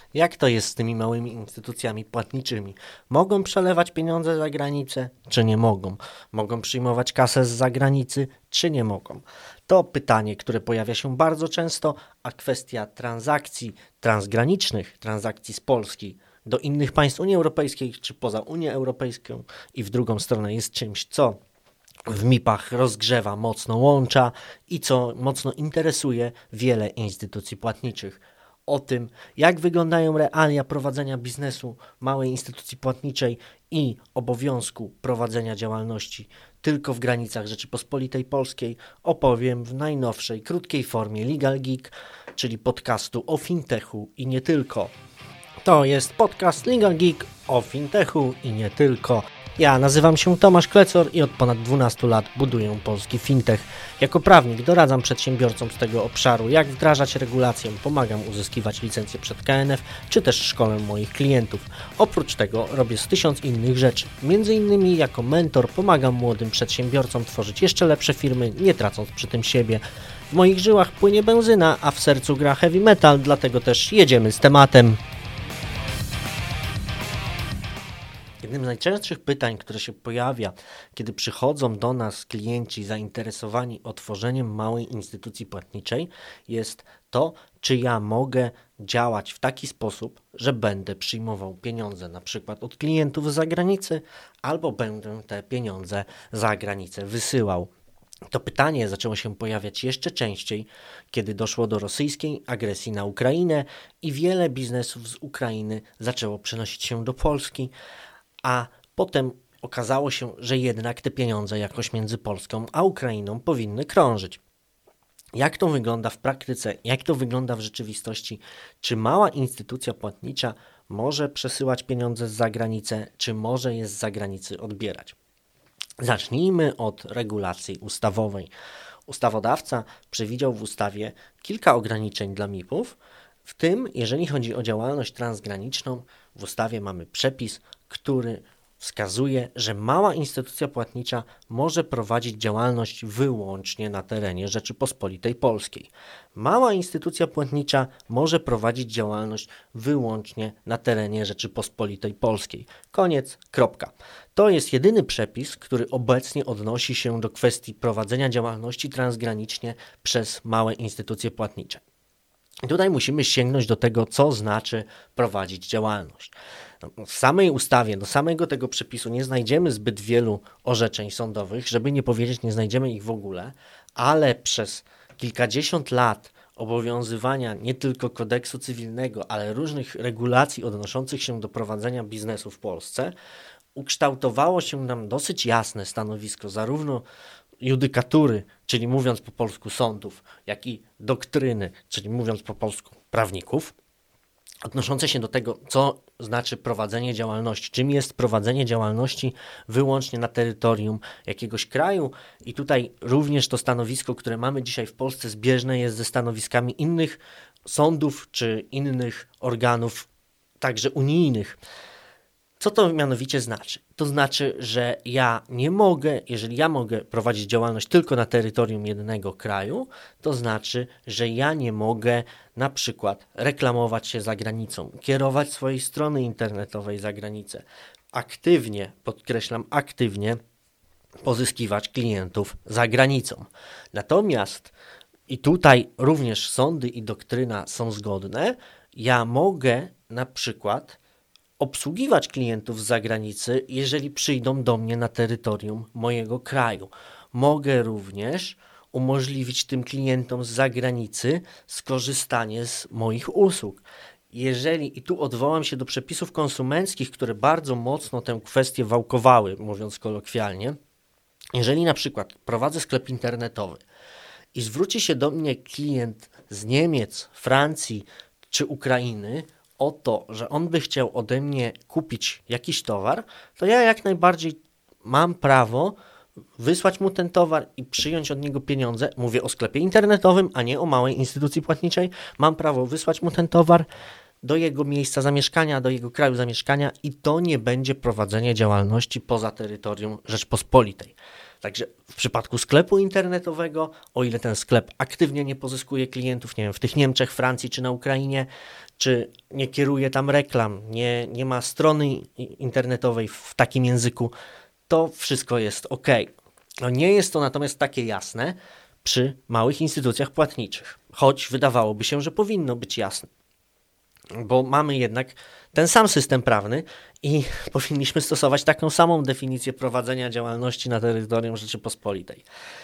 Jak to jest z tymi małymi instytucjami płatniczymi? Mogą przelewać pieniądze za granicę, czy nie mogą? Mogą przyjmować kasę z zagranicy, czy nie mogą? To pytanie, które pojawia się bardzo często, a kwestia transakcji transgranicznych, transakcji z Polski do innych państw Unii Europejskiej, czy poza Unię Europejską i w drugą stronę jest czymś, co w MIP-ach rozgrzewa mocno łącza i co mocno interesuje wiele instytucji płatniczych. O tym, jak wyglądają realia prowadzenia biznesu małej instytucji płatniczej i obowiązku prowadzenia działalności tylko w granicach Rzeczypospolitej Polskiej, opowiem w najnowszej, krótkiej formie Legal Geek, czyli podcastu o fintechu i nie tylko. To jest podcast Legal Geek o fintechu i nie tylko. Ja nazywam się Tomasz Klecor i od ponad 12 lat buduję polski fintech. Jako prawnik doradzam przedsiębiorcom z tego obszaru, jak wdrażać regulacje, pomagam uzyskiwać licencje przed KNF, czy też szkolę moich klientów. Oprócz tego robię z 1000 innych rzeczy. Między innymi jako mentor pomagam młodym przedsiębiorcom tworzyć jeszcze lepsze firmy, nie tracąc przy tym siebie. W moich żyłach płynie benzyna, a w sercu gra heavy metal, dlatego też jedziemy z tematem. Jednym z najczęstszych pytań, które się pojawia, kiedy przychodzą do nas klienci zainteresowani otworzeniem małej instytucji płatniczej, jest to, czy ja mogę działać w taki sposób, że będę przyjmował pieniądze na przykład od klientów z zagranicy, albo będę te pieniądze za granicę wysyłał. To pytanie zaczęło się pojawiać jeszcze częściej, kiedy doszło do rosyjskiej agresji na Ukrainę i wiele biznesów z Ukrainy zaczęło przenosić się do Polski, a potem okazało się, że jednak te pieniądze jakoś między Polską a Ukrainą powinny krążyć. Jak to wygląda w praktyce, jak to wygląda w rzeczywistości? Czy mała instytucja płatnicza może przesyłać pieniądze z zagranicy, czy może je z zagranicy odbierać? Zacznijmy od regulacji ustawowej. Ustawodawca przewidział w ustawie kilka ograniczeń dla MIP-ów, w tym, jeżeli chodzi o działalność transgraniczną, w ustawie mamy przepis, który wskazuje, że mała instytucja płatnicza może prowadzić działalność wyłącznie na terenie Rzeczypospolitej Polskiej. Mała instytucja płatnicza może prowadzić działalność wyłącznie na terenie Rzeczypospolitej Polskiej. Koniec, kropka. To jest jedyny przepis, który obecnie odnosi się do kwestii prowadzenia działalności transgranicznie przez małe instytucje płatnicze. Tutaj musimy sięgnąć do tego, co znaczy prowadzić działalność. W samej ustawie, do samego tego przepisu nie znajdziemy zbyt wielu orzeczeń sądowych, żeby nie powiedzieć, nie znajdziemy ich w ogóle, ale przez kilkadziesiąt lat obowiązywania nie tylko kodeksu cywilnego, ale różnych regulacji odnoszących się do prowadzenia biznesu w Polsce, ukształtowało się nam dosyć jasne stanowisko zarówno judykatury, czyli mówiąc po polsku sądów, jak i doktryny, czyli mówiąc po polsku prawników, odnoszące się do tego, co znaczy prowadzenie działalności, czym jest prowadzenie działalności wyłącznie na terytorium jakiegoś kraju. I tutaj również to stanowisko, które mamy dzisiaj w Polsce, zbieżne jest ze stanowiskami innych sądów czy innych organów, także unijnych. Co to mianowicie znaczy? To znaczy, że ja nie mogę, jeżeli ja mogę prowadzić działalność tylko na terytorium jednego kraju, to znaczy, że ja nie mogę na przykład reklamować się za granicą, kierować swojej strony internetowej za granicę, aktywnie, podkreślam aktywnie, pozyskiwać klientów za granicą. Natomiast i tutaj również sądy i doktryna są zgodne, ja mogę na przykład obsługiwać klientów z zagranicy, jeżeli przyjdą do mnie na terytorium mojego kraju. Mogę również umożliwić tym klientom z zagranicy skorzystanie z moich usług. Jeżeli, i tu odwołam się do przepisów konsumenckich, które bardzo mocno tę kwestię wałkowały, mówiąc kolokwialnie, jeżeli na przykład prowadzę sklep internetowy i zwróci się do mnie klient z Niemiec, Francji czy Ukrainy o to, że on by chciał ode mnie kupić jakiś towar, to ja jak najbardziej mam prawo wysłać mu ten towar i przyjąć od niego pieniądze. Mówię o sklepie internetowym, a nie o małej instytucji płatniczej. Mam prawo wysłać mu ten towar do jego miejsca zamieszkania, do jego kraju zamieszkania i to nie będzie prowadzenie działalności poza terytorium Rzeczpospolitej. Także w przypadku sklepu internetowego, o ile ten sklep aktywnie nie pozyskuje klientów, nie wiem, w tych Niemczech, Francji czy na Ukrainie, czy nie kieruje tam reklam, nie ma strony internetowej w takim języku, to wszystko jest ok. No nie jest to natomiast takie jasne przy małych instytucjach płatniczych, choć wydawałoby się, że powinno być jasne, bo mamy jednak ten sam system prawny i powinniśmy stosować taką samą definicję prowadzenia działalności na terytorium Rzeczypospolitej.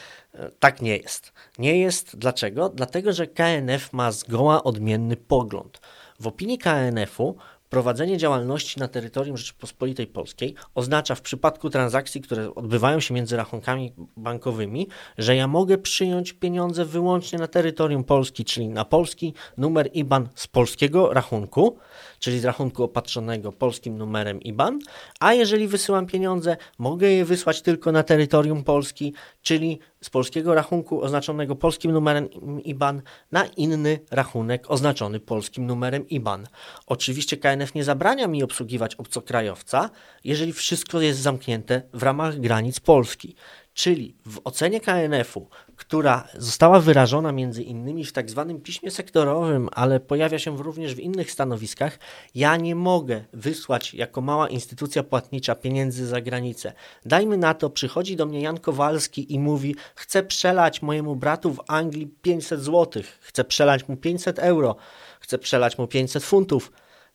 Tak nie jest. Nie jest. Dlaczego? Dlatego, że KNF ma zgoła odmienny pogląd. W opinii KNF-u prowadzenie działalności na terytorium Rzeczypospolitej Polskiej oznacza w przypadku transakcji, które odbywają się między rachunkami bankowymi, że ja mogę przyjąć pieniądze wyłącznie na terytorium Polski, czyli na polski numer IBAN z polskiego rachunku, czyli z rachunku opatrzonego polskim numerem IBAN, a jeżeli wysyłam pieniądze, mogę je wysłać tylko na terytorium Polski, czyli z polskiego rachunku oznaczonego polskim numerem IBAN na inny rachunek oznaczony polskim numerem IBAN. Oczywiście KNF nie zabrania mi obsługiwać obcokrajowca, jeżeli wszystko jest zamknięte w ramach granic Polski. Czyli w ocenie KNF-u, która została wyrażona między innymi w tak zwanym piśmie sektorowym, ale pojawia się również w innych stanowiskach, ja nie mogę wysłać jako mała instytucja płatnicza pieniędzy za granicę. Dajmy na to, przychodzi do mnie Jan Kowalski i mówi: chcę przelać mojemu bratu w Anglii 500 zł, chcę przelać mu 500 euro, chcę przelać mu 500 funtów.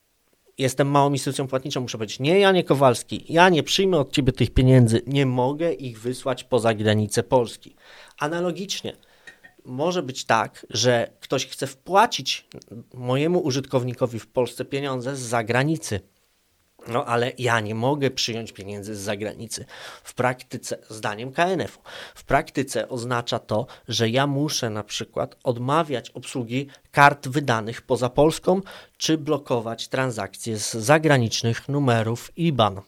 Jestem małą instytucją płatniczą, muszę powiedzieć: nie, Janie Kowalski, ja nie przyjmę od Ciebie tych pieniędzy, nie mogę ich wysłać poza granicę Polski. Analogicznie może być tak, że ktoś chce wpłacić mojemu użytkownikowi w Polsce pieniądze z zagranicy. No ale ja nie mogę przyjąć pieniędzy z zagranicy. W praktyce, zdaniem KNF-u, w praktyce oznacza to, że ja muszę na przykład odmawiać obsługi kart wydanych poza Polską, czy blokować transakcje z zagranicznych numerów IBAN.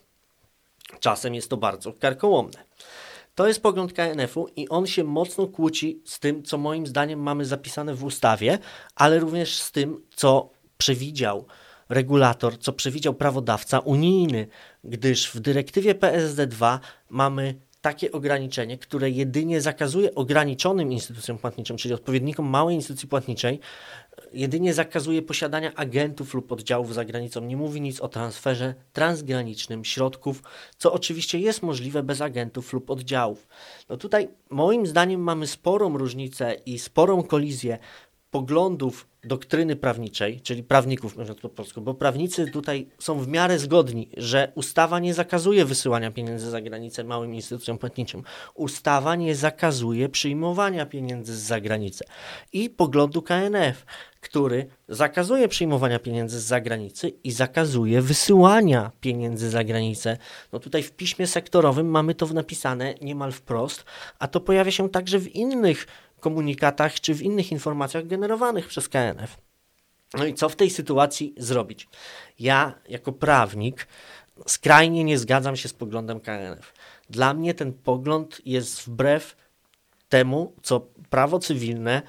Czasem jest to bardzo karkołomne. To jest pogląd KNF-u i on się mocno kłóci z tym, co moim zdaniem mamy zapisane w ustawie, ale również z tym, co przewidział regulator, co przewidział prawodawca unijny, gdyż w dyrektywie PSD2 mamy takie ograniczenie, które jedynie zakazuje ograniczonym instytucjom płatniczym, czyli odpowiednikom małej instytucji płatniczej, jedynie zakazuje posiadania agentów lub oddziałów za granicą. Nie mówi nic o transferze transgranicznym środków, co oczywiście jest możliwe bez agentów lub oddziałów. No tutaj moim zdaniem mamy sporą różnicę i sporą kolizję poglądów doktryny prawniczej, czyli prawników, mówiąc po polsku, bo prawnicy tutaj są w miarę zgodni, że ustawa nie zakazuje wysyłania pieniędzy za granicę małym instytucjom płatniczym. Ustawa nie zakazuje przyjmowania pieniędzy z zagranicy. I poglądu KNF, który zakazuje przyjmowania pieniędzy z zagranicy i zakazuje wysyłania pieniędzy za granicę. No tutaj w piśmie sektorowym mamy to napisane niemal wprost, a to pojawia się także w innych komunikatach czy w innych informacjach generowanych przez KNF. No i co w tej sytuacji zrobić? Ja jako prawnik skrajnie nie zgadzam się z poglądem KNF. Dla mnie ten pogląd jest wbrew temu, co prawo cywilne,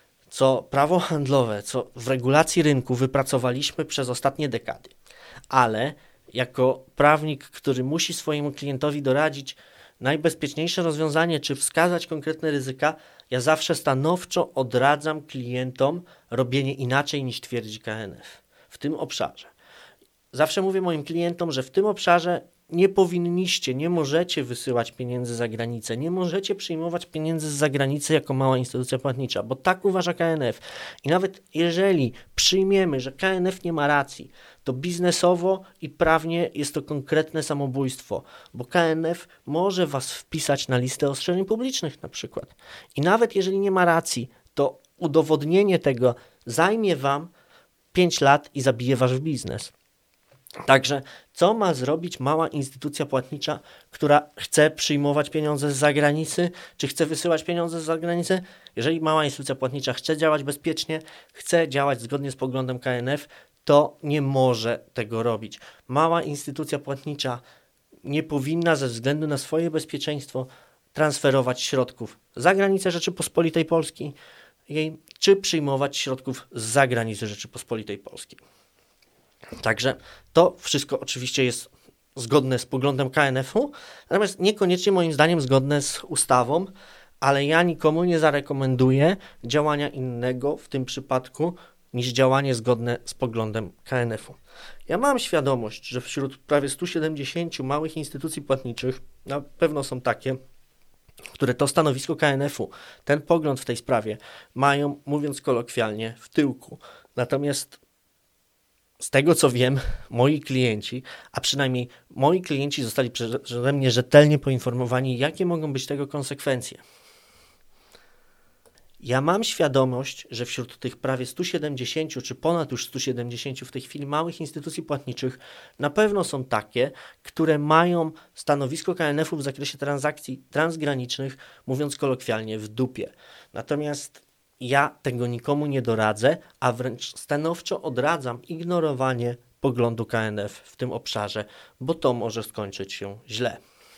co prawo handlowe, co w regulacji rynku wypracowaliśmy przez ostatnie dekady. Ale jako prawnik, który musi swojemu klientowi doradzić najbezpieczniejsze rozwiązanie, czy wskazać konkretne ryzyka, ja zawsze stanowczo odradzam klientom robienie inaczej niż twierdzi KNF w tym obszarze. Zawsze mówię moim klientom, że w tym obszarze nie powinniście, nie możecie wysyłać pieniędzy za granicę, nie możecie przyjmować pieniędzy z zagranicy jako mała instytucja płatnicza, bo tak uważa KNF. I nawet jeżeli przyjmiemy, że KNF nie ma racji, to biznesowo i prawnie jest to konkretne samobójstwo, bo KNF może was wpisać na listę ostrzeżeń publicznych na przykład. I nawet jeżeli nie ma racji, to udowodnienie tego zajmie wam 5 lat i zabije wasz biznes. Także co ma zrobić mała instytucja płatnicza, która chce przyjmować pieniądze z zagranicy, czy chce wysyłać pieniądze z zagranicy? Jeżeli mała instytucja płatnicza chce działać bezpiecznie, chce działać zgodnie z poglądem KNF, to nie może tego robić. Mała instytucja płatnicza nie powinna ze względu na swoje bezpieczeństwo transferować środków za granicę Rzeczypospolitej Polskiej, czy przyjmować środków z zagranicy Rzeczypospolitej Polskiej. Także to wszystko oczywiście jest zgodne z poglądem KNF-u, natomiast niekoniecznie moim zdaniem zgodne z ustawą, ale ja nikomu nie zarekomenduję działania innego w tym przypadku niż działanie zgodne z poglądem KNF-u. Ja mam świadomość, że wśród prawie 170 małych instytucji płatniczych na pewno są takie, które to stanowisko KNF-u, ten pogląd w tej sprawie mają, mówiąc kolokwialnie, w tyłku. Natomiast z tego co wiem, moi klienci, a przynajmniej moi klienci zostali przeze mnie rzetelnie poinformowani, jakie mogą być tego konsekwencje. Ja mam świadomość, że wśród tych prawie 170 czy ponad już 170 w tej chwili małych instytucji płatniczych na pewno są takie, które mają stanowisko KNF-u w zakresie transakcji transgranicznych, mówiąc kolokwialnie, w dupie. Natomiast ja tego nikomu nie doradzę, a wręcz stanowczo odradzam ignorowanie poglądu KNF w tym obszarze, bo to może skończyć się źle.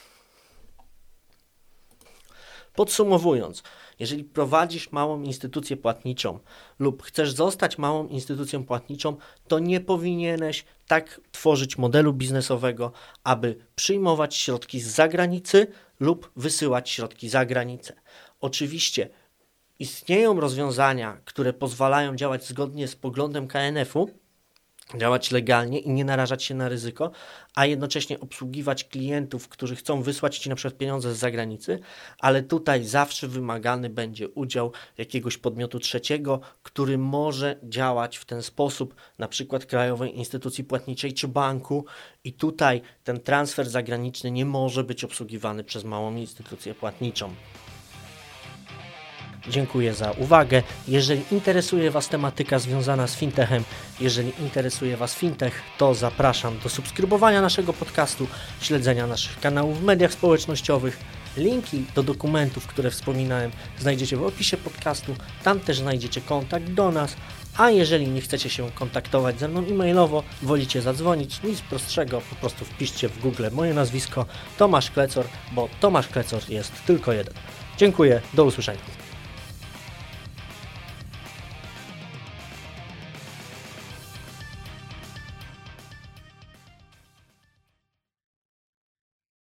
Podsumowując, jeżeli prowadzisz małą instytucję płatniczą lub chcesz zostać małą instytucją płatniczą, to nie powinieneś tak tworzyć modelu biznesowego, aby przyjmować środki z zagranicy lub wysyłać środki za granicę. Oczywiście istnieją rozwiązania, które pozwalają działać zgodnie z poglądem KNF-u, działać legalnie i nie narażać się na ryzyko, a jednocześnie obsługiwać klientów, którzy chcą wysłać Ci na przykład pieniądze z zagranicy, ale tutaj zawsze wymagany będzie udział jakiegoś podmiotu trzeciego, który może działać w ten sposób, na przykład krajowej instytucji płatniczej czy banku, i tutaj ten transfer zagraniczny nie może być obsługiwany przez małą instytucję płatniczą. Dziękuję za uwagę. Jeżeli interesuje Was tematyka związana z fintechem, jeżeli interesuje Was fintech, to zapraszam do subskrybowania naszego podcastu, śledzenia naszych kanałów w mediach społecznościowych. Linki do dokumentów, które wspominałem, znajdziecie w opisie podcastu. Tam też znajdziecie kontakt do nas. A jeżeli nie chcecie się kontaktować ze mną e-mailowo, wolicie zadzwonić, nic prostszego, po prostu wpiszcie w Google moje nazwisko Tomasz Klecor, bo Tomasz Klecor jest tylko jeden. Dziękuję, do usłyszenia.